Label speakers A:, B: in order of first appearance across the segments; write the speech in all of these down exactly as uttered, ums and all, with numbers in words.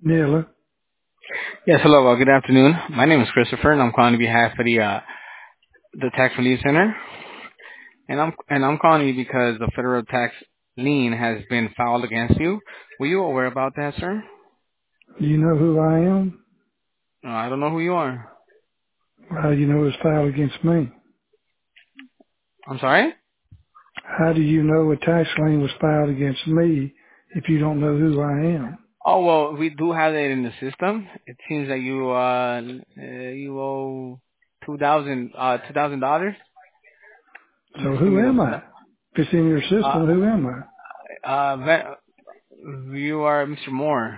A: Nilla.
B: Yes, hello. Uh, good afternoon. My name is Christopher, and I'm calling on behalf of the uh, the Tax Relief Center. And I'm and I'm calling you because the federal tax lien has been filed against you. Were you aware about that, sir?
A: Do you know who I am?
B: Uh, I don't know who you are.
A: How do you know it's filed against me?
B: I'm sorry.
A: How do you know a tax lien was filed against me if you don't know who I am?
B: Oh well, we do have it in the system. It seems that you uh, uh you owe two thousand uh two thousand dollars. Let me
A: So
B: just give
A: who
B: me the
A: am I? If it's in your
B: uh
A: system, who am I?
B: uh Ven- you are Mister Moore.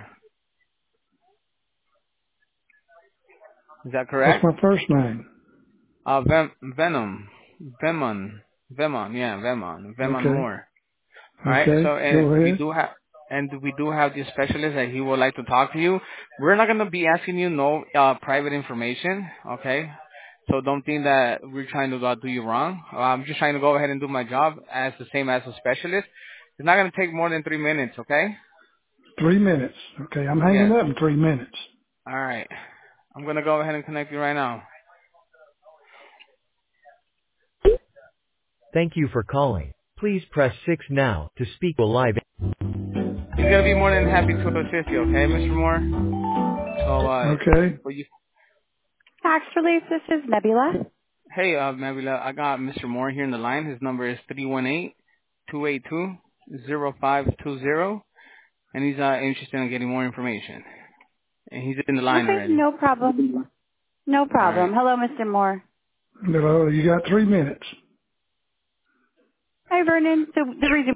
B: Is that
A: What's
B: correct?
A: my first name?
B: Uh, Ven- Venom, Vemon, Vemon, yeah, Vemon, Vemon
A: Okay.
B: Moore. All right.
A: Okay.
B: So,
A: Go
B: and we
A: ahead.
B: do have, and we do have this specialist that he would like to talk to you. We're not gonna be asking you no uh, private information, okay? So don't think that we're trying to uh, do you wrong. Uh, I'm just trying to go ahead and do my job as the same as a specialist. It's not gonna take more than three minutes, okay?
A: Three minutes. Okay. I'm hanging
B: Yes.
A: up in three minutes.
B: All right. I'm gonna go ahead and connect you right now.
C: Thank you for calling. Please press six now to speak live.
B: He's gonna be more than happy to assist you, okay, Mister Moore? So, uh,
A: Okay.
B: for you.
D: Tax Relief, this is Nebula.
B: Hey, uh, Mabila, I got Mister Moore here in the line. His number is three one eight, two eight two, zero five two zero, and he's uh, interested in getting more information. And he's in the line
D: Okay,
B: already.
D: no problem. No
B: All right.
D: problem. Hello, Mister Moore.
A: Hello. You got three minutes.
D: Hi, Vernon. So the reason